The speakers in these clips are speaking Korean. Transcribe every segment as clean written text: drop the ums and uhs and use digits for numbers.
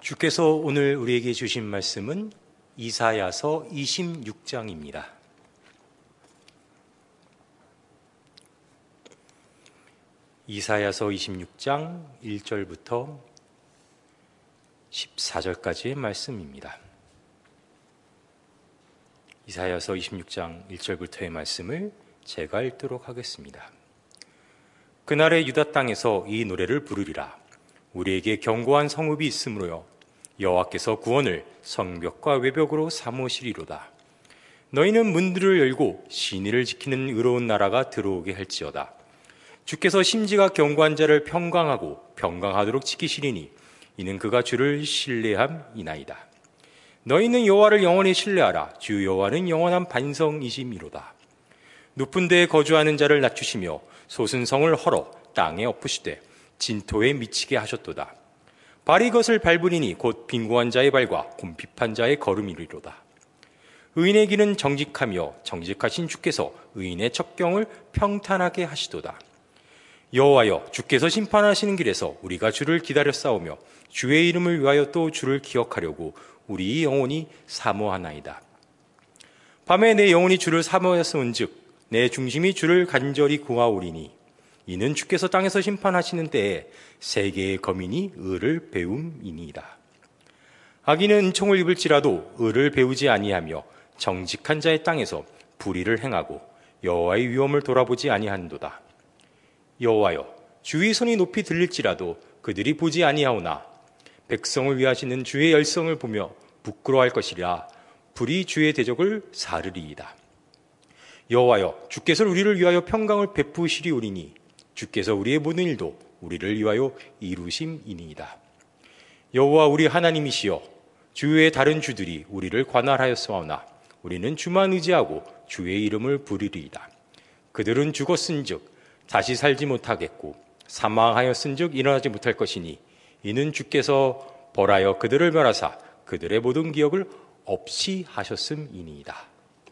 주께서 오늘 우리에게 주신 말씀은 이사야서 26장입니다. 이사야서 26장 1절부터 14절까지의 말씀입니다. 이사야서 26장 1절부터의 말씀을 제가 읽도록 하겠습니다. 그날의 유다 땅에서 이 노래를 부르리라. 우리에게 견고한 성읍이 있으므로요, 여호와께서 구원을 성벽과 외벽으로 삼으시리로다. 너희는 문들을 열고 신의를 지키는 의로운 나라가 들어오게 할지어다. 주께서 심지가 견고한 자를 평강하고 평강하도록 지키시리니 이는 그가 주를 신뢰함이나이다. 너희는 여호와를 영원히 신뢰하라. 주 여호와는 영원한 반성이심이로다. 높은 데에 거주하는 자를 낮추시며 솟은 성을 헐어 땅에 엎으시되 진토에 미치게 하셨도다. 발이 것을 밟으리니 곧 빈궁한 자의 발과 곰핍한 자의 걸음이리로다. 의인의 길은 정직하며 정직하신 주께서 의인의 첩경을 평탄하게 하시도다. 여호와여, 주께서 심판하시는 길에서 우리가 주를 기다려 싸우며 주의 이름을 위하여 또 주를 기억하려고 우리 영혼이 사모하나이다. 밤에 내 영혼이 주를 사모하였은즉 내 중심이 주를 간절히 구하오리니 이는 주께서 땅에서 심판하시는 때에 세계의 거민이 의를 배움이니이다. 악인은 은총을 입을지라도 의를 배우지 아니하며 정직한 자의 땅에서 불의를 행하고 여호와의 위엄을 돌아보지 아니한도다. 여호와여, 주의 손이 높이 들릴지라도 그들이 보지 아니하오나 백성을 위하시는 주의 열성을 보며 부끄러워할 것이라. 불이 주의 대적을 사르리이다. 여호와여, 주께서 우리를 위하여 평강을 베푸시리오리니 주께서 우리의 모든 일도 우리를 위하여 이루심이니이다. 여호와 우리 하나님이시여, 주의 다른 주들이 우리를 관할하였사오나 우리는 주만 의지하고 주의 이름을 부르리이다. 그들은 죽었은즉 다시 살지 못하겠고 사망하였은즉 일어나지 못할 것이니 이는 주께서 벌하여 그들을 멸하사 그들의 모든 기억을 없이 하셨음이니이다.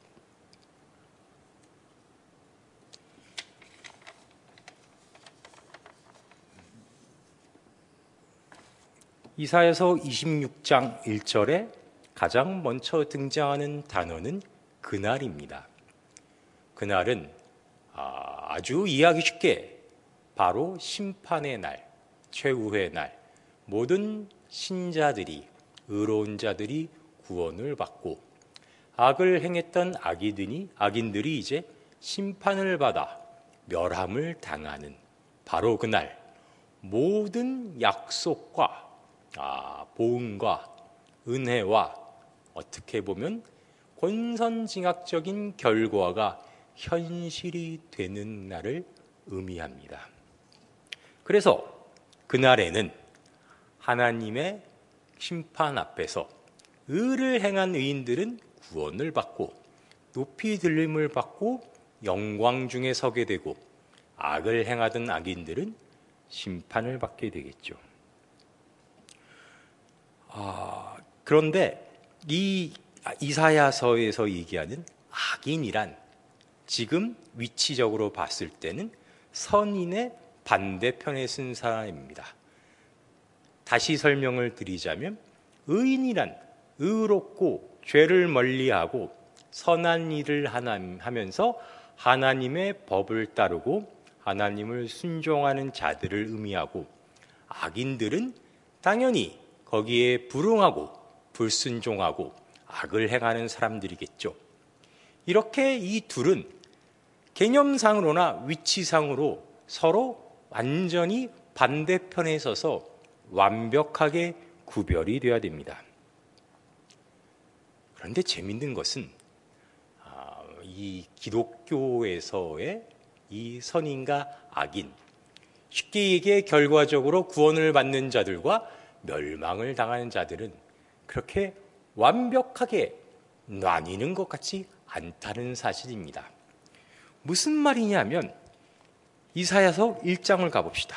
이사야서 26장 1절에 가장 먼저 등장하는 단어는 그날입니다. 그날은 아주 이해하기 쉽게 바로 심판의 날, 최후의 날, 모든 신자들이, 의로운 자들이 구원을 받고 악을 행했던 악인들이 이제 심판을 받아 멸함을 당하는 바로 그날, 모든 약속과 보응과 은혜와 어떻게 보면 권선징악적인 결과가 현실이 되는 날을 의미합니다. 그래서 그날에는 하나님의 심판 앞에서 의를 행한 의인들은 구원을 받고 높이 들림을 받고 영광 중에 서게 되고, 악을 행하던 악인들은 심판을 받게 되겠죠. 그런데 이 이사야서에서 얘기하는 악인이란 지금 위치적으로 봤을 때는 선인의 반대편에 쓴 사람입니다. 다시 설명을 드리자면 의인이란 의롭고 죄를 멀리하고 선한 일을 하면서 하나님의 법을 따르고 하나님을 순종하는 자들을 의미하고, 악인들은 당연히 거기에 불응하고 불순종하고 악을 행하는 사람들이겠죠. 이렇게 이 둘은 개념상으로나 위치상으로 서로 완전히 반대편에 서서 완벽하게 구별이 되어야 됩니다. 그런데 재밌는 것은 이 기독교에서의 이 선인과 악인, 쉽게 얘기해 결과적으로 구원을 받는 자들과 멸망을 당하는 자들은 그렇게 완벽하게 나뉘는 것 같지 않다는 사실입니다. 무슨 말이냐면 이사야서 1장을 가봅시다.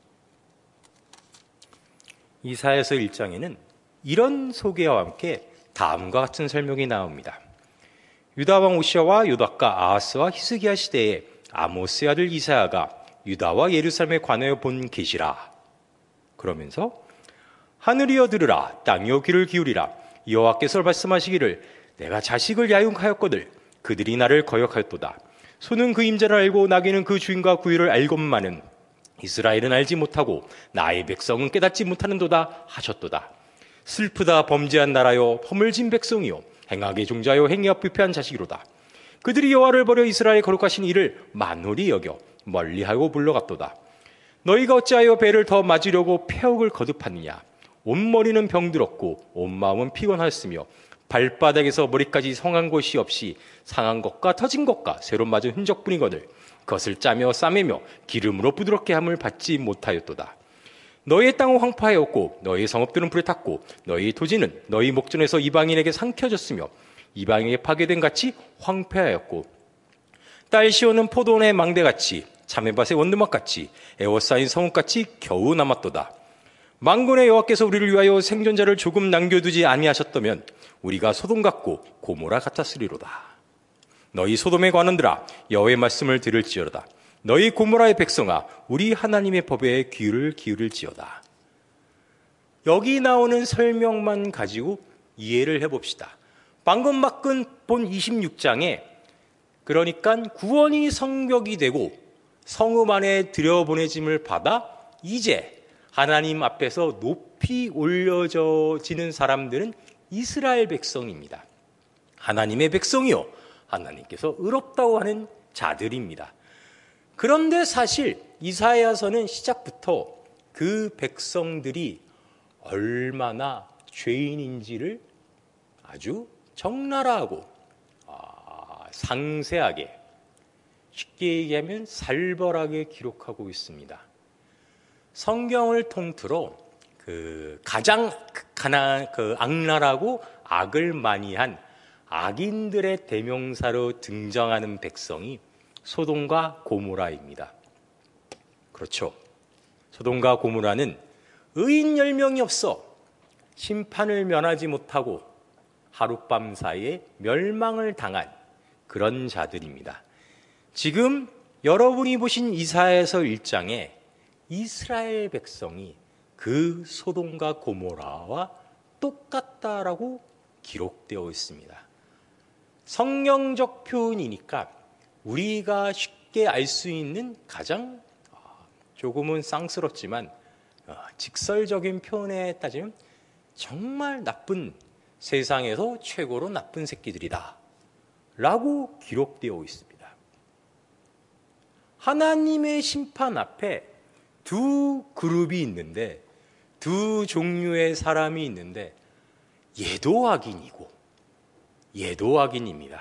이사야서 1장에는 이런 소개와 함께 다음과 같은 설명이 나옵니다. 유다 왕 오시아와 요닥과 아하스와 히스기야 시대에 아모스의 아들 이사야가 유다와 예루살렘에 관하여 본 계시라. 그러면서 하늘이여 들으라, 땅이여 귀를 기울이라. 여호와께서 말씀하시기를 내가 자식을 야육하였거늘 그들이 나를 거역하였도다. 소는 그 임자를 알고 나귀는 그 주인과 구유를 알건만은 이스라엘은 알지 못하고 나의 백성은 깨닫지 못하는도다 하셨도다. 슬프다 범죄한 나라여 허물진 백성이요 행악의 종자여 행위와 부패한 자식이로다. 그들이 여호와를 버려 이스라엘 거룩하신 이를 만홀히 여겨 멀리하고 물러갔도다. 너희가 어찌하여 배를 더 맞으려고 폐역을 거듭하느냐. 온 머리는 병들었고 온 마음은 피곤하였으며 발바닥에서 머리까지 성한 곳이 없이 상한 것과 터진 것과 새로 맞은 흔적뿐이거늘 그것을 짜며 싸매며 기름으로 부드럽게 함을 받지 못하였도다. 너희의 땅은 황폐하였고 너희의 성읍들은 불에 탔고 너희의 토지는 너희 목전에서 이방인에게 삼켜졌으며 이방인에게 파괴된 같이 황폐하였고 딸 시온은 포도원의 망대같이 자매밭의 원두막같이 에워싸인 성읍같이 겨우 남았도다. 만군의 여호와께서 우리를 위하여 생존자를 조금 남겨두지 아니하셨다면 우리가 소돔 같고 고모라 같았으리로다. 너희 소돔의 관원들아 여호와의 말씀을 들을지어다. 너희 고모라의 백성아 우리 하나님의 법에 귀를 기울일지어다. 여기 나오는 설명만 가지고 이해를 해봅시다. 방금 본 26장에 그러니까 구원이 성벽이 되고 성읍 안에 들여보내짐을 받아 이제 하나님 앞에서 높이 올려지는 사람들은 이스라엘 백성입니다. 하나님의 백성이요 하나님께서 의롭다고 하는 자들입니다. 그런데 사실 이사야서는 시작부터 그 백성들이 얼마나 죄인인지를 아주 적나라하고 상세하게, 쉽게 얘기하면 살벌하게 기록하고 있습니다. 성경을 통틀어 가장 악랄하고 악을 많이 한 악인들의 대명사로 등장하는 백성이 소돔과 고모라입니다. 그렇죠. 소돔과 고모라는 의인 10명이 없어 심판을 면하지 못하고 하룻밤 사이에 멸망을 당한 그런 자들입니다. 지금 여러분이 보신 이사야서 1장에 이스라엘 백성이 그 소돔과 고모라와 똑같다라고 기록되어 있습니다. 성경적 표현이니까 우리가 쉽게 알 수 있는 가장 조금은 쌍스럽지만 직설적인 표현에 따지면 정말 나쁜, 세상에서 최고로 나쁜 새끼들이다 라고 기록되어 있습니다. 하나님의 심판 앞에 두 그룹이 있는데, 두 종류의 사람이 있는데 얘도 악인이고 얘도 악인입니다.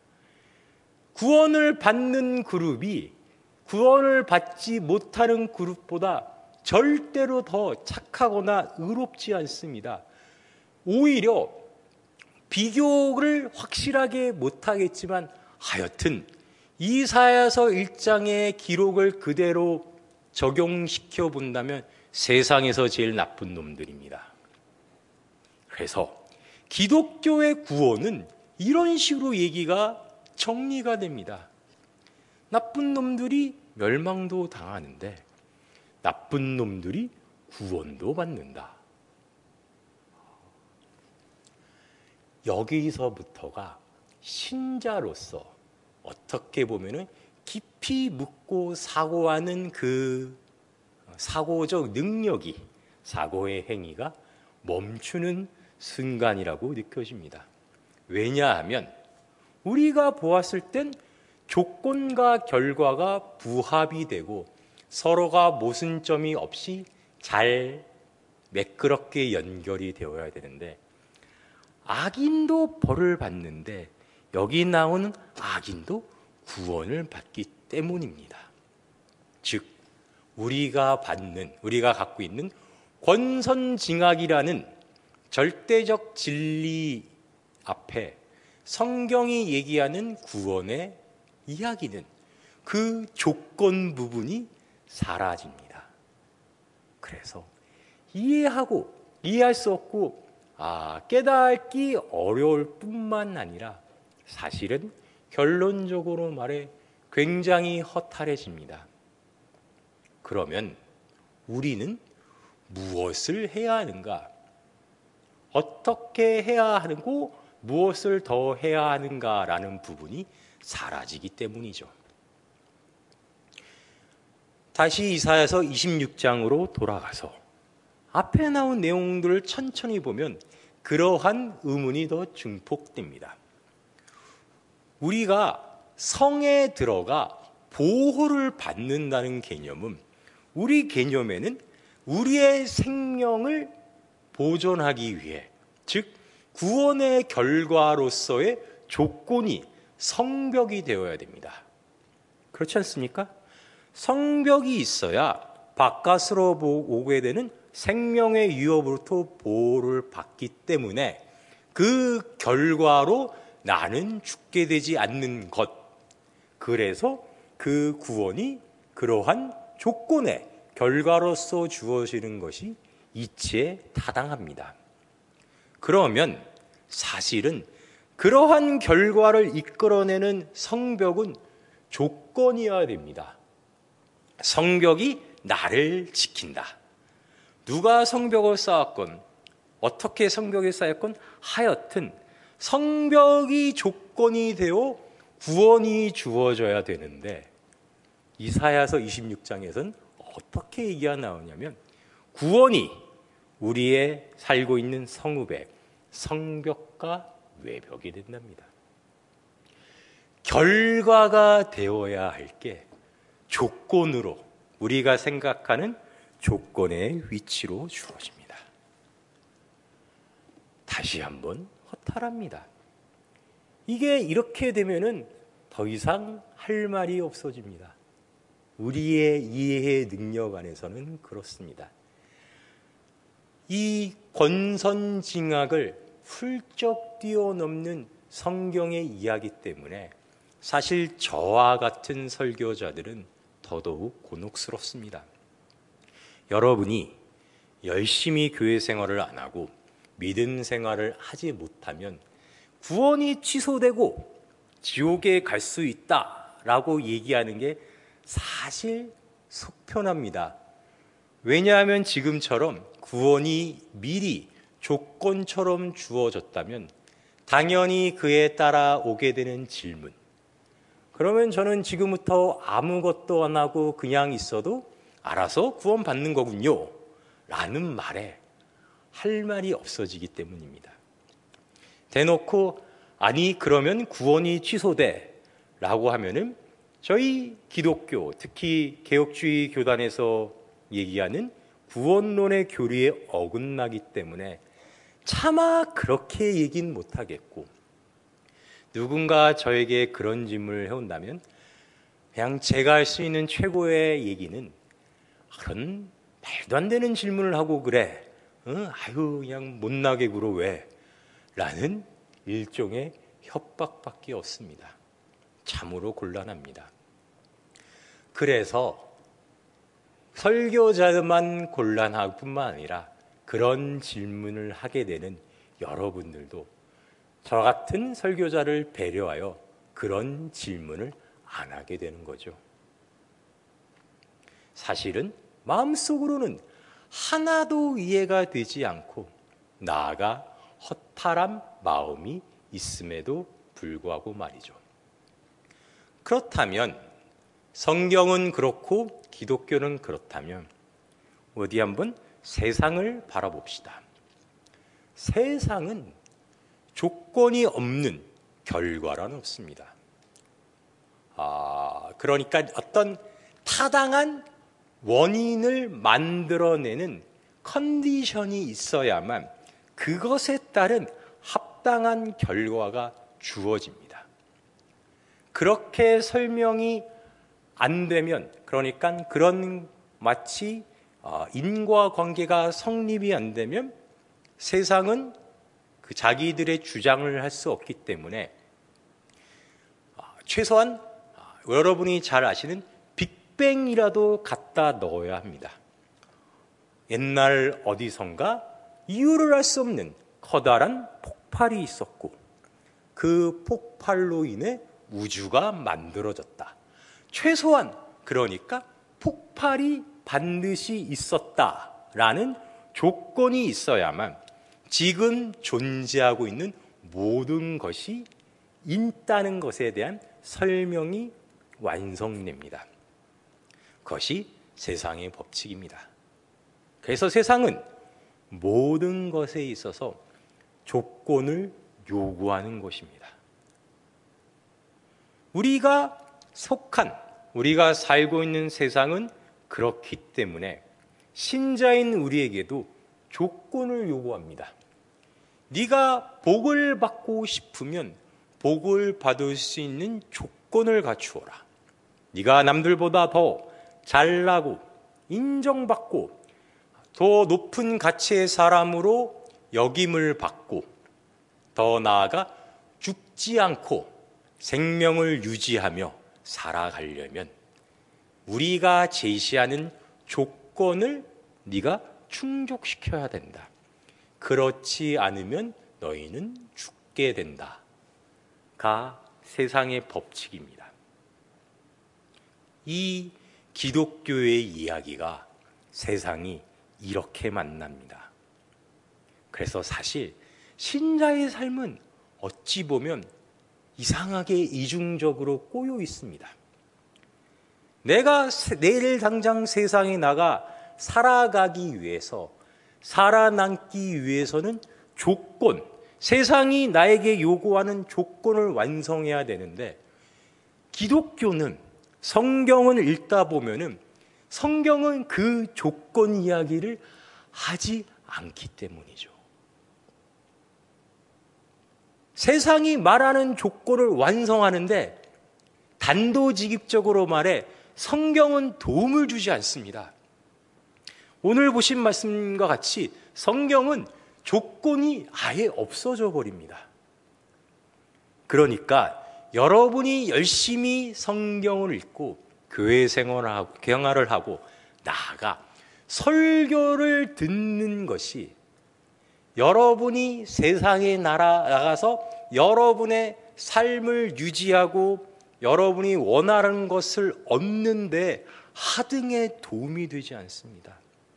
구원을 받는 그룹이 구원을 받지 못하는 그룹보다 절대로 더 착하거나 의롭지 않습니다. 오히려 비교를 확실하게 못하겠지만 하여튼 이사야서 1장의 기록을 그대로 적용시켜 본다면 세상에서 제일 나쁜 놈들입니다. 그래서 기독교의 구원은 이런 식으로 얘기가 정리가 됩니다. 나쁜 놈들이 멸망도 당하는데 나쁜 놈들이 구원도 받는다. 여기서부터가 신자로서 어떻게 보면은 깊이 묻고 사고하는 그 사고적 능력이, 사고의 행위가 멈추는 순간이라고 느껴집니다. 왜냐하면 우리가 보았을 땐 조건과 결과가 부합이 되고 서로가 모순점이 없이 잘 매끄럽게 연결이 되어야 되는데 악인도 벌을 받는데 여기 나오는 악인도 구원을 받기 때문입니다. 즉 우리가 갖고 있는 권선징악이라는 절대적 진리 앞에 성경이 얘기하는 구원의 이야기는 그 조건 부분이 사라집니다. 그래서 이해할 수 없고 깨닫기 어려울 뿐만 아니라 사실은 결론적으로 말해 굉장히 허탈해집니다. 그러면 우리는 무엇을 해야 하는가? 어떻게 해야 하고 무엇을 더 해야 하는가라는 부분이 사라지기 때문이죠. 다시 이사야서 26장으로 돌아가서 앞에 나온 내용들을 천천히 보면 그러한 의문이 더 증폭됩니다. 우리가 성에 들어가 보호를 받는다는 개념은 우리 개념에는 우리의 생명을 보존하기 위해, 즉 구원의 결과로서의 조건이 성벽이 되어야 됩니다. 그렇지 않습니까? 성벽이 있어야 바깥으로 오게 되는 생명의 위협으로부터 보호를 받기 때문에 그 결과로 나는 죽게 되지 않는 것, 그래서 그 구원이 그러한 조건의 결과로서 주어지는 것이 이치에 타당합니다. 그러면 사실은 그러한 결과를 이끌어내는 성벽은 조건이어야 됩니다. 성벽이 나를 지킨다. 누가 성벽을 쌓았건 어떻게 성벽을 쌓았건 하여튼 성벽이 조건이 되어 구원이 주어져야 되는데 이사야서 26장에서는 어떻게 얘기가 나오냐면 구원이 우리의 살고 있는 성읍의 성벽과 외벽이 된답니다. 결과가 되어야 할 게 조건으로 우리가 생각하는 조건의 위치로 주어집니다. 다시 한번 허탈합니다. 이게 이렇게 되면은 더 이상 할 말이 없어집니다. 우리의 이해의 능력 안에서는 그렇습니다. 이 권선징악을 훌쩍 뛰어넘는 성경의 이야기 때문에 사실 저와 같은 설교자들은 더더욱 곤혹스럽습니다. 여러분이 열심히 교회 생활을 안 하고 믿음 생활을 하지 못하면 구원이 취소되고 지옥에 갈 수 있다라고 얘기하는 게 사실 속편합니다. 왜냐하면 지금처럼 구원이 미리 조건처럼 주어졌다면 당연히 그에 따라 오게 되는 질문, 그러면 저는 지금부터 아무것도 안 하고 그냥 있어도 알아서 구원받는 거군요 라는 말에 할 말이 없어지기 때문입니다. 대놓고 아니 그러면 구원이 취소돼 라고 하면은 저희 기독교, 특히 개혁주의 교단에서 얘기하는 구원론의 교리에 어긋나기 때문에 차마 그렇게 얘기는 못하겠고, 누군가 저에게 그런 질문을 해온다면 그냥 제가 할 수 있는 최고의 얘기는 그런 말도 안 되는 질문을 하고 그래, 아유 그냥 못나게 굴어 왜? 라는 일종의 협박밖에 없습니다. 참으로 곤란합니다. 그래서 설교자만 곤란할 뿐만 아니라 그런 질문을 하게 되는 여러분들도 저 같은 설교자를 배려하여 그런 질문을 안 하게 되는 거죠. 사실은 마음속으로는 하나도 이해가 되지 않고 나아가 허탈한 마음이 있음에도 불구하고 말이죠. 그렇다면 성경은 그렇고 기독교는 그렇다면 어디 한번 세상을 바라봅시다. 세상은 조건이 없는 결과란 없습니다. 그러니까 어떤 타당한 원인을 만들어내는 컨디션이 있어야만 그것에 따른 합당한 결과가 주어집니다. 그렇게 설명이 안 되면, 그러니까 그런 마치 인과관계가 성립이 안 되면 세상은 그 자기들의 주장을 할 수 없기 때문에 최소한 여러분이 잘 아시는 빅뱅이라도 갖다 넣어야 합니다. 옛날 어디선가 이유를 알 수 없는 커다란 폭발이 있었고 그 폭발로 인해 우주가 만들어졌다. 최소한 그러니까 폭발이 반드시 있었다라는 조건이 있어야만 지금 존재하고 있는 모든 것이 있다는 것에 대한 설명이 완성됩니다. 그것이 세상의 법칙입니다. 그래서 세상은 모든 것에 있어서 조건을 요구하는 것입니다. 우리가 살고 있는 세상은 그렇기 때문에 신자인 우리에게도 조건을 요구합니다. 네가 복을 받고 싶으면 복을 받을 수 있는 조건을 갖추어라. 네가 남들보다 더 잘나고 인정받고 더 높은 가치의 사람으로 역임을 받고 더 나아가 죽지 않고 생명을 유지하며 살아가려면 우리가 제시하는 조건을 네가 충족시켜야 된다. 그렇지 않으면 너희는 죽게 된다가 세상의 법칙입니다. 이 기독교의 이야기가 세상이 이렇게 만납니다. 그래서 사실 신자의 삶은 어찌 보면 이상하게 이중적으로 꼬여 있습니다. 내가 내일 당장 세상에 나가 살아가기 위해서, 살아남기 위해서는 조건, 세상이 나에게 요구하는 조건을 완성해야 되는데, 기독교는 성경을 읽다 보면은 성경은 그 조건 이야기를 하지 않기 때문이죠. 세상이 말하는 조건을 완성하는데 단도직입적으로 말해 성경은 도움을 주지 않습니다. 오늘 보신 말씀과 같이 성경은 조건이 아예 없어져 버립니다. 그러니까 여러분이 열심히 성경을 읽고 교회 생활을 하고 나아가 설교를 듣는 것이 여러분이 세상에 나가서 여러분의 삶을 유지하고 여러분이 원하는 것을 얻는데 하등의 도움이 되지 않습니다.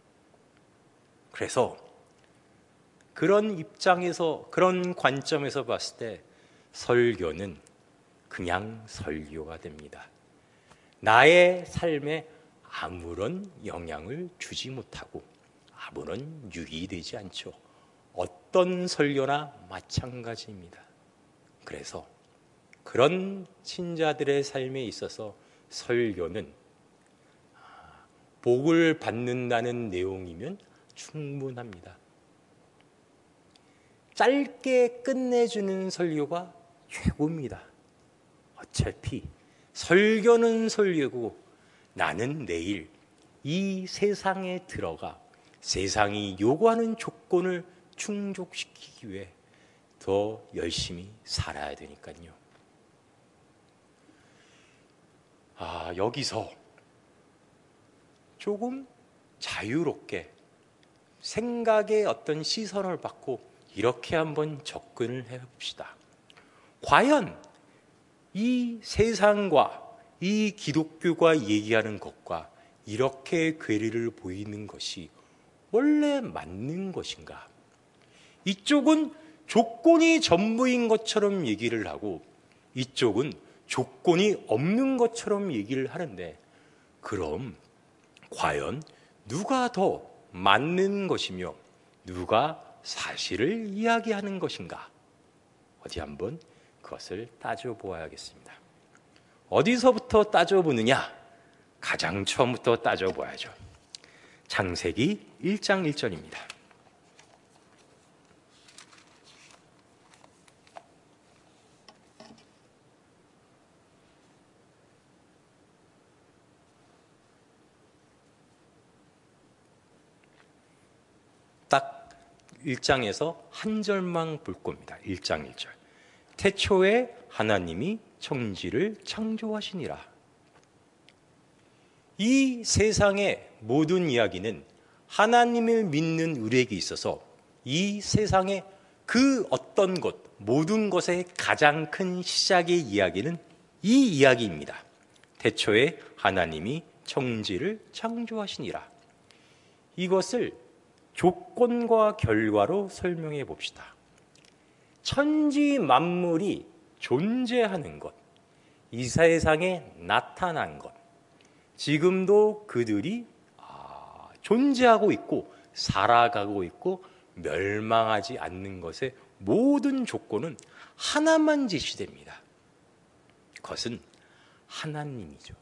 그래서 그런 입장에서, 그런 관점에서 봤을 때 설교는 그냥 설교가 됩니다. 나의 삶에 아무런 영향을 주지 못하고 아무런 유익이 되지 않죠. 어떤 설교나 마찬가지입니다. 그래서 그런 신자들의 삶에 있어서 설교는 복을 받는다는 내용이면 충분합니다. 짧게 끝내주는 설교가 최고입니다. 어차피 설교는 설교고 나는 내일 이 세상에 들어가 세상이 요구하는 조건을 충족시키기 위해 더 열심히 살아야 되니까요. 여기서 조금 자유롭게 생각의 어떤 시선을 받고 이렇게 한번 접근을 해봅시다. 과연 이 세상과 이 기독교가 얘기하는 것과 이렇게 괴리를 보이는 것이 원래 맞는 것인가? 이쪽은 조건이 전부인 것처럼 얘기를 하고 이쪽은 조건이 없는 것처럼 얘기를 하는데 그럼 과연 누가 더 맞는 것이며 누가 사실을 이야기하는 것인가? 어디 한번 그것을 따져보아야겠습니다. 어디서부터 따져보느냐? 가장 처음부터 따져봐야죠. 창세기 1장 1절입니다. 딱 1장에서 한 절만 볼 겁니다. 1장 1절. 태초에 하나님이 천지를 창조하시니라. 이 세상의 모든 이야기는 하나님을 믿는 우리에게 있어서 이 세상의 그 어떤 것, 모든 것의 가장 큰 시작의 이야기는 이 이야기입니다. 태초에 하나님이 천지를 창조하시니라. 이것을 조건과 결과로 설명해 봅시다. 천지 만물이 존재하는 것, 이 세상에 나타난 것, 지금도 그들이 존재하고 있고 살아가고 있고 멸망하지 않는 것의 모든 조건은 하나만 제시됩니다. 그것은 하나님이죠.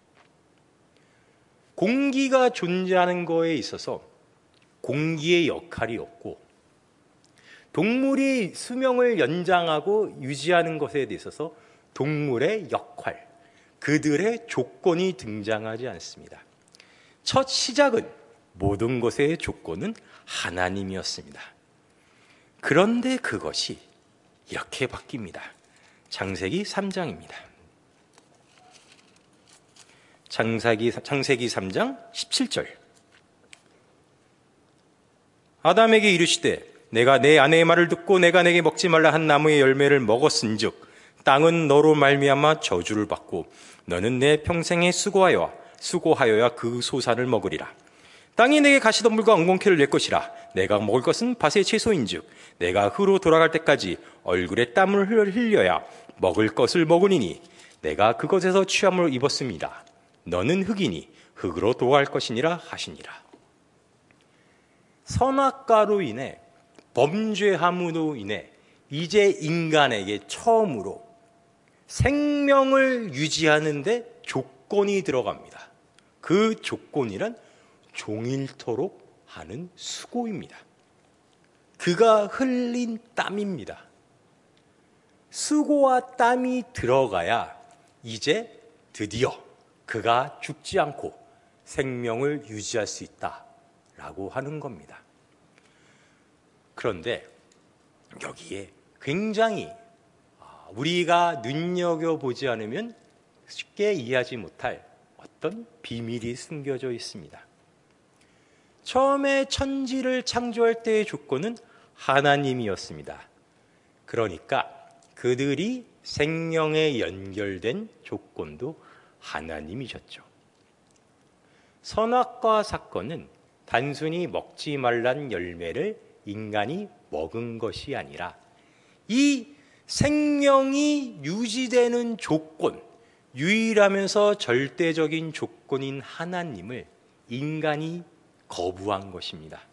공기가 존재하는 거에 있어서 공기의 역할이 없고, 동물이 수명을 연장하고 유지하는 것에 있어서 동물의 역할, 그들의 조건이 등장하지 않습니다. 첫 시작은 모든 것의 조건은 하나님이었습니다. 그런데 그것이 이렇게 바뀝니다. 창세기 3장입니다. 창세기 3장 17절. 아담에게 이르시되 내가 내 아내의 말을 듣고 내가 내게 먹지 말라 한 나무의 열매를 먹었은즉 땅은 너로 말미암아 저주를 받고 너는 내 평생에 수고하여야 그 소산을 먹으리라. 땅이 내게 가시덤불과 엉겅퀴를 낼 것이라. 내가 먹을 것은 밭의 채소인즉 내가 흙으로 돌아갈 때까지 얼굴에 땀을 흘려야 먹을 것을 먹으리니 내가 그것에서 취함을 입었습니다. 너는 흙이니 흙으로 돌아갈 것이니라 하시니라. 선악과로 인해, 범죄함으로 인해 이제 인간에게 처음으로 생명을 유지하는데 조건이 들어갑니다. 그 조건이란 종일토록 하는 수고입니다. 그가 흘린 땀입니다. 수고와 땀이 들어가야 이제 드디어 그가 죽지 않고 생명을 유지할 수 있다라고 하는 겁니다. 그런데 여기에 굉장히 우리가 눈여겨보지 않으면 쉽게 이해하지 못할 어떤 비밀이 숨겨져 있습니다. 처음에 천지를 창조할 때의 조건은 하나님이었습니다. 그러니까 그들이 생명에 연결된 조건도 하나님이셨죠. 선악과 사건은 단순히 먹지 말란 열매를 인간이 먹은 것이 아니라 이 생명이 유지되는 조건, 유일하면서 절대적인 조건인 하나님을 인간이 거부한 것입니다.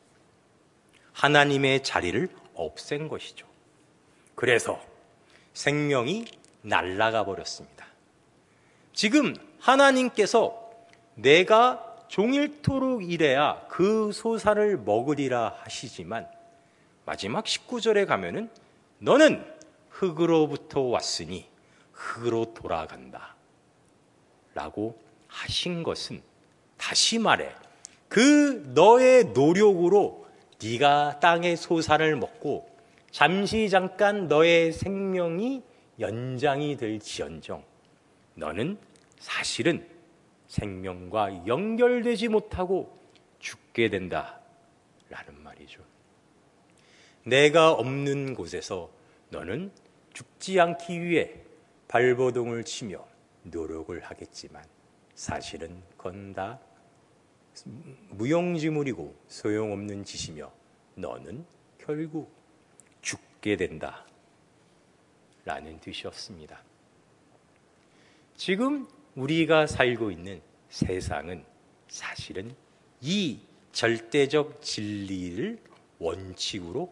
하나님의 자리를 없앤 것이죠. 그래서 생명이 날아가 버렸습니다. 지금 하나님께서 내가 종일토록 일해야 그 소산을 먹으리라 하시지만 마지막 19절에 가면은 너는 흙으로부터 왔으니 흙으로 돌아간다 라고 하신 것은, 다시 말해 그 너의 노력으로 네가 땅의 소산을 먹고 잠깐 너의 생명이 연장이 될지언정 너는 사실은 생명과 연결되지 못하고 죽게 된다라는 말이죠. 내가 없는 곳에서 너는 죽지 않기 위해 발버둥을 치며 노력을 하겠지만 사실은 그건 다 무용지물이고 소용없는 짓이며 너는 결국 죽게 된다 라는 뜻이었습니다. 지금 우리가 살고 있는 세상은 사실은 이 절대적 진리를 원칙으로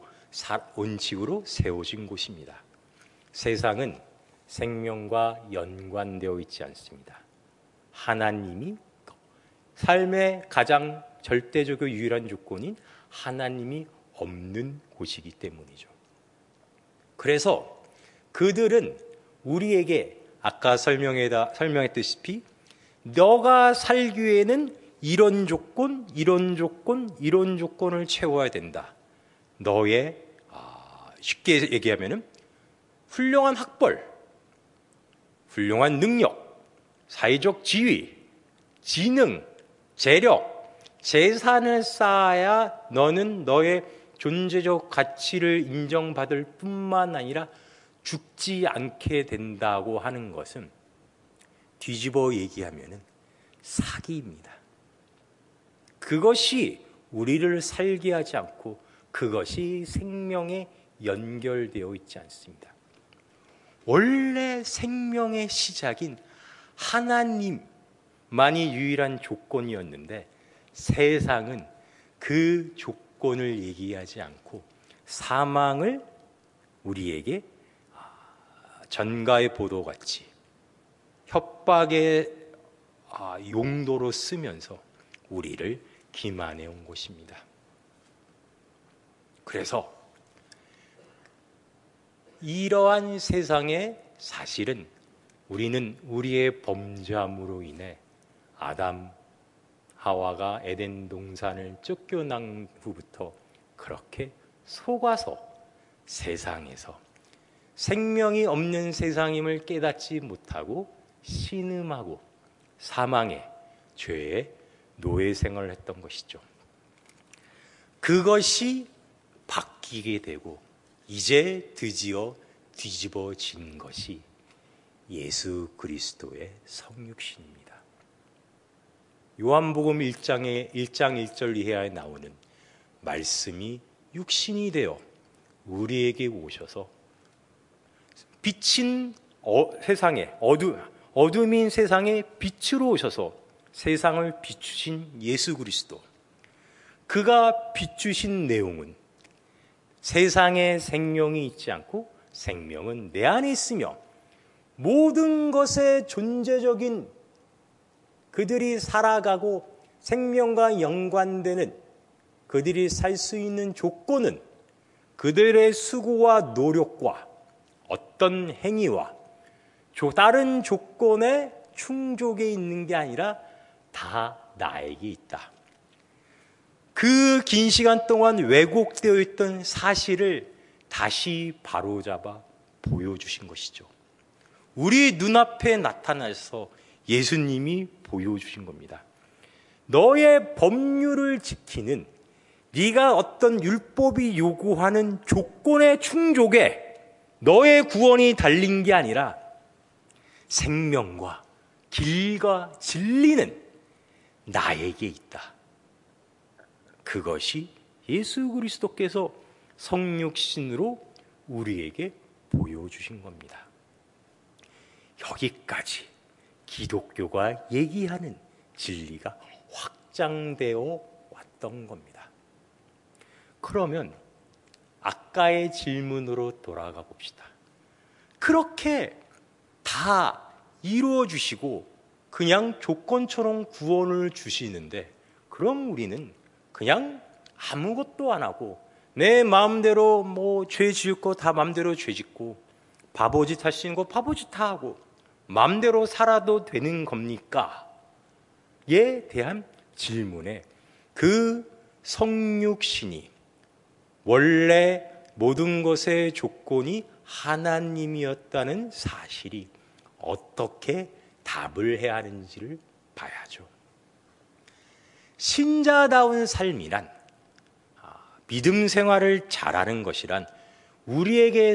세워진 곳입니다. 세상은 생명과 연관되어 있지 않습니다. 하나님이 삶의 가장 절대적이고 유일한 조건인 하나님이 없는 곳이기 때문이죠. 그래서 그들은 우리에게 아까 설명했다시피 너가 살기 위해는 이런 조건, 이런 조건, 이런 조건을 채워야 된다. 너의 쉽게 얘기하면은 훌륭한 학벌, 훌륭한 능력, 사회적 지위, 지능, 재력, 재산을 쌓아야 너는 너의 존재적 가치를 인정받을 뿐만 아니라 죽지 않게 된다고 하는 것은 뒤집어 얘기하면 사기입니다. 그것이 우리를 살게 하지 않고 그것이 생명에 연결되어 있지 않습니다. 원래 생명의 시작인 하나님만이 유일한 조건이었는데 세상은 그 조건을 얘기하지 않고 사망을 우리에게 전가의 보도같이 협박의 용도로 쓰면서 우리를 기만해 온 것입니다. 그래서 이러한 세상에 사실은 우리는 우리의 범죄함으로 인해 아담, 하와가 에덴 동산을 쫓겨난 후부터 그렇게 속아서 세상에서 생명이 없는 세상임을 깨닫지 못하고 신음하고 사망의 죄의 노예 생활을 했던 것이죠. 그것이 바뀌게 되고 이제 드디어 뒤집어진 것이 예수 그리스도의 성육신입니다. 요한복음 1장 1절 이하에 나오는 말씀이 육신이 되어 우리에게 오셔서 빛인 세상에 어둠인 세상에 빛으로 오셔서 세상을 비추신 예수 그리스도, 그가 비추신 내용은 세상에 생명이 있지 않고 생명은 내 안에 있으며 모든 것의 존재적인 그들이 살아가고 생명과 연관되는 그들이 살 수 있는 조건은 그들의 수고와 노력과 어떤 행위와 다른 조건의 충족에 있는 게 아니라 다 나에게 있다. 그 긴 시간 동안 왜곡되어 있던 사실을 다시 바로잡아 보여주신 것이죠. 우리 눈앞에 나타나서 예수님이 보여주신 겁니다. 너의 법률을 지키는 네가 어떤 율법이 요구하는 조건의 충족에 너의 구원이 달린 게 아니라 생명과 길과 진리는 나에게 있다. 그것이 예수 그리스도께서 성육신으로 우리에게 보여주신 겁니다. 여기까지 기독교가 얘기하는 진리가 확장되어 왔던 겁니다. 그러면 아까의 질문으로 돌아가 봅시다. 그렇게 다 이루어 주시고 그냥 조건처럼 구원을 주시는데 그럼 우리는 그냥 아무것도 안 하고 내 마음대로 죄 지을 거 다 마음대로 죄 짓고 바보짓 할 수 있는 거 바보짓 다 하고 마음대로 살아도 되는 겁니까? 에 대한 질문에 그 성육신이 원래 모든 것의 조건이 하나님이었다는 사실이 어떻게 답을 해야 하는지를 봐야죠. 신자다운 삶이란 믿음 생활을 잘하는 것이란 우리에게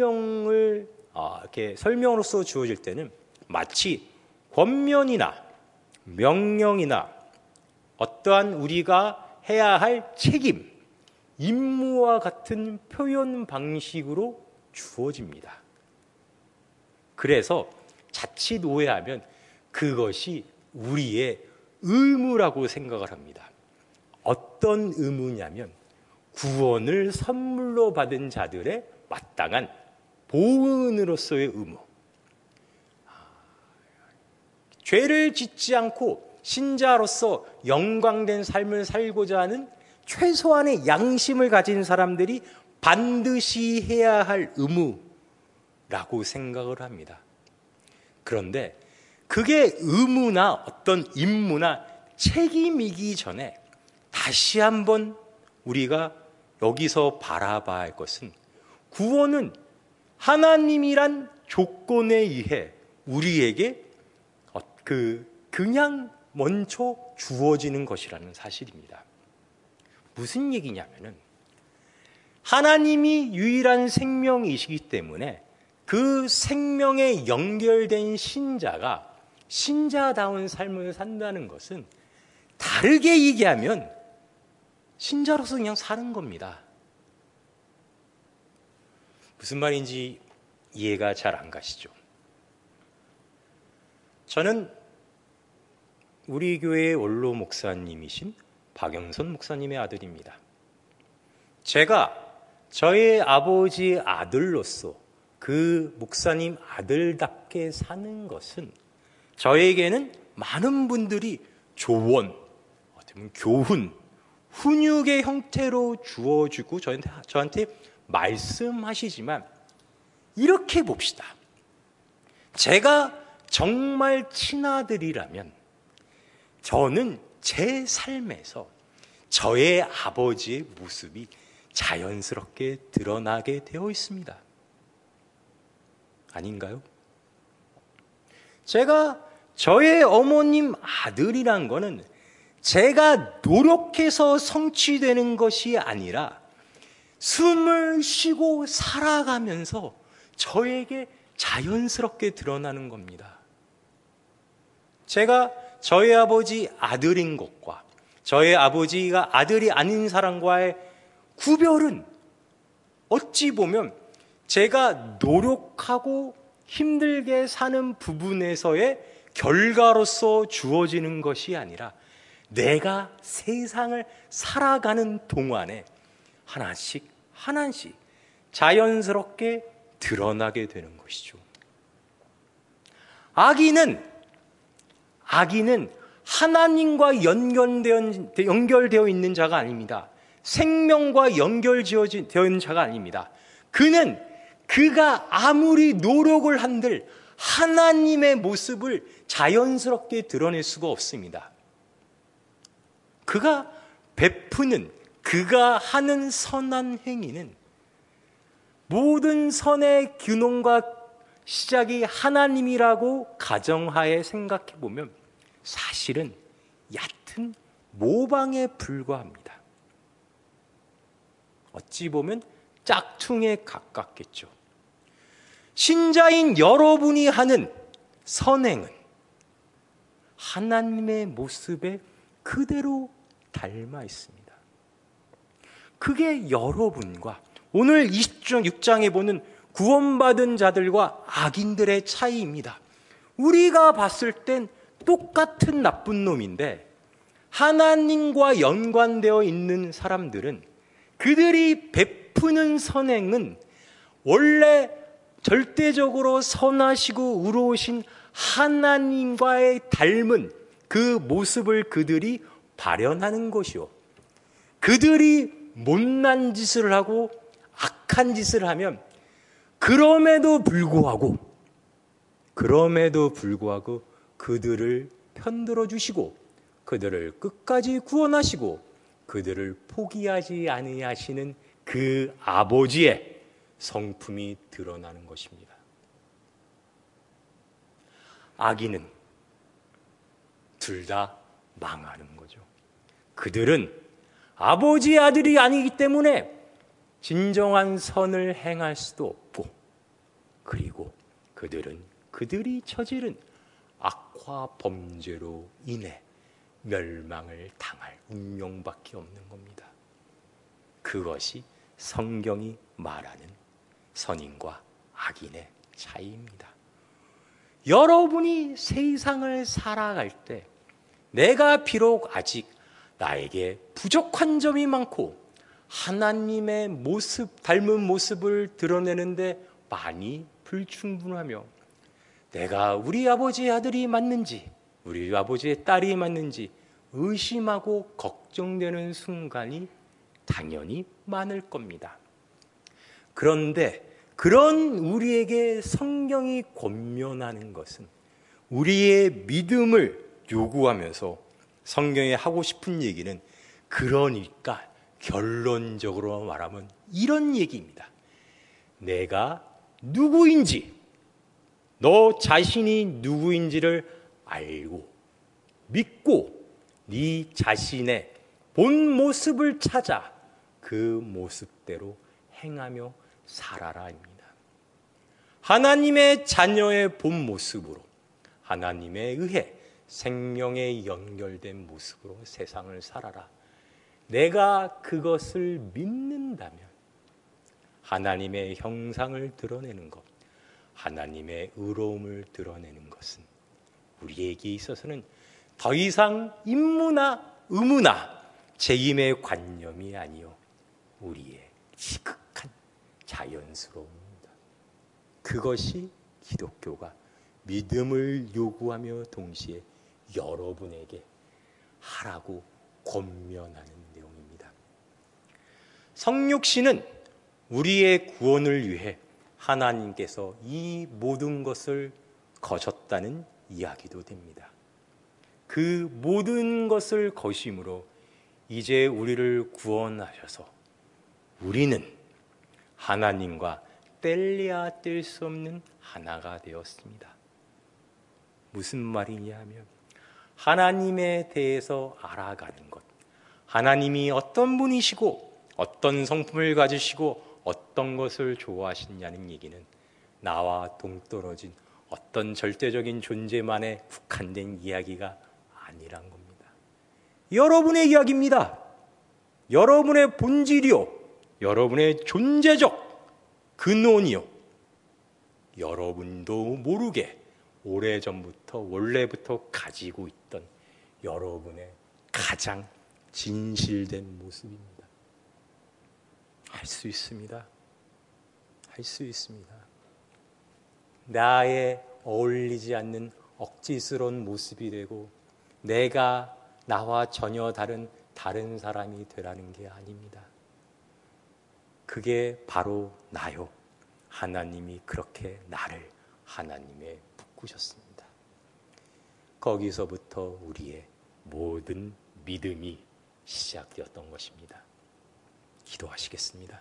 설명으로서 주어질 때는 마치 권면이나 명령이나 어떠한 우리가 해야 할 책임, 임무와 같은 표현 방식으로 주어집니다. 그래서 자칫 오해하면 그것이 우리의 의무라고 생각을 합니다. 어떤 의무냐면 구원을 선물로 받은 자들의 마땅한 보은으로서의 의무. 죄를 짓지 않고 신자로서 영광된 삶을 살고자 하는 최소한의 양심을 가진 사람들이 반드시 해야 할 의무라고 생각을 합니다. 그런데 그게 의무나 어떤 임무나 책임이기 전에 다시 한번 우리가 여기서 바라봐야 할 것은 구원은 하나님이란 조건에 의해 우리에게 그냥 먼저 주어지는 것이라는 사실입니다. 무슨 얘기냐면은 하나님이 유일한 생명이시기 때문에 그 생명에 연결된 신자가 신자다운 삶을 산다는 것은 다르게 얘기하면 신자로서 그냥 사는 겁니다. 무슨 말인지 이해가 잘 안 가시죠? 저는 우리 교회의 원로 목사님이신 박영선 목사님의 아들입니다. 제가 저의 아버지 아들로서 그 목사님 아들답게 사는 것은 저에게는 많은 분들이 조언, 어쩌면 교훈, 훈육의 형태로 주어주고 저한테 말씀하시지만 이렇게 봅시다. 제가 정말 친아들이라면 저는 제 삶에서 저의 아버지의 모습이 자연스럽게 드러나게 되어 있습니다. 아닌가요? 제가 저의 어머님 아들이란 거는 제가 노력해서 성취되는 것이 아니라 숨을 쉬고 살아가면서 저에게 자연스럽게 드러나는 겁니다. 제가 저희 아버지 아들인 것과 저희 아버지가 아들이 아닌 사람과의 구별은 어찌 보면 제가 노력하고 힘들게 사는 부분에서의 결과로서 주어지는 것이 아니라 내가 세상을 살아가는 동안에 하나씩 하나씩 자연스럽게 드러나게 되는 것이죠. 악인은 하나님과 연결되어 있는 자가 아닙니다. 생명과 연결되어 있는 자가 아닙니다. 그가 아무리 노력을 한들 하나님의 모습을 자연스럽게 드러낼 수가 없습니다. 그가 베푸는, 그가 하는 선한 행위는 모든 선의 근원과 시작이 하나님이라고 가정하에 생각해 보면 사실은 얕은 모방에 불과합니다. 어찌 보면 짝퉁에 가깝겠죠. 신자인 여러분이 하는 선행은 하나님의 모습에 그대로 닮아 있습니다. 그게 여러분과 오늘 26장에 보는 구원받은 자들과 악인들의 차이입니다. 우리가 봤을 땐 똑같은 나쁜 놈인데 하나님과 연관되어 있는 사람들은 그들이 베푸는 선행은 원래 절대적으로 선하시고 의로우신 하나님과의 닮은 그 모습을 그들이 발현하는 것이요. 그들이 못난 짓을 하고 악한 짓을 하면 그럼에도 불구하고 그들을 편들어 주시고 그들을 끝까지 구원하시고 그들을 포기하지 아니하시는 그 아버지의 성품이 드러나는 것입니다. 악인은 둘 다 망하는 거죠. 그들은 아버지의 아들이 아니기 때문에 진정한 선을 행할 수도 없고, 그리고 그들은 그들이 저지른 악화 범죄로 인해 멸망을 당할 운명밖에 없는 겁니다. 그것이 성경이 말하는 선인과 악인의 차이입니다. 여러분이 세상을 살아갈 때 내가 비록 아직 나에게 부족한 점이 많고 하나님의 모습, 닮은 모습을 드러내는데 많이 불충분하며 내가 우리 아버지의 아들이 맞는지 우리 아버지의 딸이 맞는지 의심하고 걱정되는 순간이 당연히 많을 겁니다. 그런데 그런 우리에게 성경이 권면하는 것은 우리의 믿음을 요구하면서 성경에 하고 싶은 얘기는 그러니까 결론적으로 말하면 이런 얘기입니다. 내가 누구인지, 너 자신이 누구인지를 알고 믿고 네 자신의 본 모습을 찾아 그 모습대로 행하며 살아라입니다. 하나님의 자녀의 본 모습으로 하나님에 의해 생명에 연결된 모습으로 세상을 살아라. 내가 그것을 믿는다면 하나님의 형상을 드러내는 것, 하나님의 의로움을 드러내는 것은 우리에게 있어서는 더 이상 임무나 의무나 재임의 관념이 아니요 우리의 지극한 자연스러움입니다. 그것이 기독교가 믿음을 요구하며 동시에 여러분에게 하라고 권면하는 내용입니다. 성육신은 우리의 구원을 위해 하나님께서 이 모든 것을 거셨다는 이야기도 됩니다. 그 모든 것을 거심으로 이제 우리를 구원하셔서 우리는 하나님과 뗄래야 뗄 수 없는 하나가 되었습니다. 무슨 말이냐 하면 하나님에 대해서 알아가는 것, 하나님이 어떤 분이시고 어떤 성품을 가지시고 어떤 것을 좋아하시냐는 얘기는 나와 동떨어진 어떤 절대적인 존재만에 국한된 이야기가 아니란 겁니다. 여러분의 이야기입니다. 여러분의 본질이요, 여러분의 존재적 근원이요, 여러분도 모르게 오래전부터 원래부터 가지고 있던 여러분의 가장 진실된 모습입니다. 할 수 있습니다. 할 수 있습니다. 나에 어울리지 않는 억지스러운 모습이 되고 내가 나와 전혀 다른 사람이 되라는 게 아닙니다. 그게 바로 나요. 하나님이 그렇게 나를 하나님에 부꾸셨습니다. 거기서부터 우리의 모든 믿음이 시작되었던 것입니다. 기도하시겠습니다.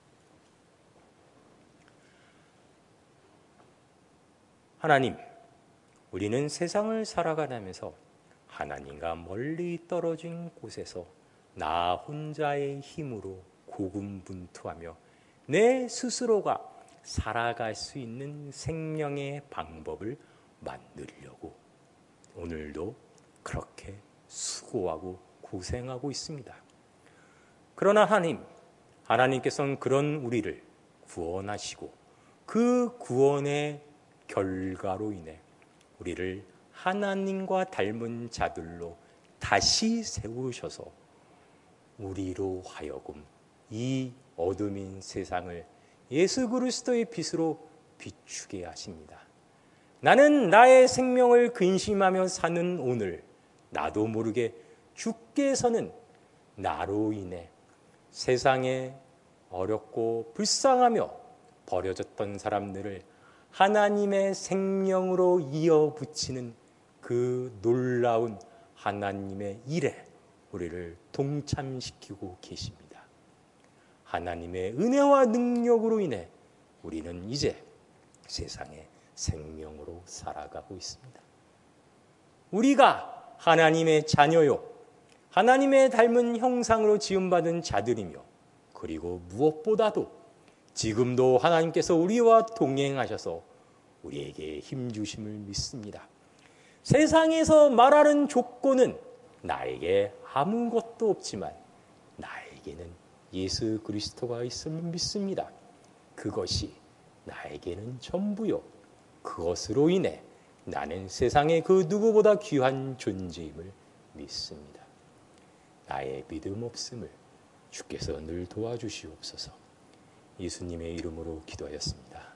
하나님, 우리는 세상을 살아가면서 하나님과 멀리 떨어진 곳에서 나 혼자의 힘으로 고군분투하며 내 스스로가 살아갈 수 있는 생명의 방법을 만들려고 오늘도 그렇게 수고하고 고생하고 있습니다. 그러나 하나님께서는 그런 우리를 구원하시고 그 구원의 결과로 인해 우리를 하나님과 닮은 자들로 다시 세우셔서 우리로 하여금 이 어둠인 세상을 예수 그리스도의 빛으로 비추게 하십니다. 나는 나의 생명을 근심하며 사는 오늘 나도 모르게 주께서는 나로 인해 세상에 어렵고 불쌍하며 버려졌던 사람들을 하나님의 생명으로 이어붙이는 그 놀라운 하나님의 일에 우리를 동참시키고 계십니다. 하나님의 은혜와 능력으로 인해 우리는 이제 세상에 생명으로 살아가고 있습니다. 우리가 하나님의 자녀요, 하나님의 닮은 형상으로 지음받은 자들이며 그리고 무엇보다도 지금도 하나님께서 우리와 동행하셔서 우리에게 힘주심을 믿습니다. 세상에서 말하는 조건은 나에게 아무것도 없지만 나에게는 예수 그리스도가 있음을 믿습니다. 그것이 나에게는 전부요. 그것으로 인해 나는 세상의 그 누구보다 귀한 존재임을 믿습니다. 나의 믿음 없음을 주께서 늘 도와주시옵소서. 예수님의 이름으로 기도하였습니다.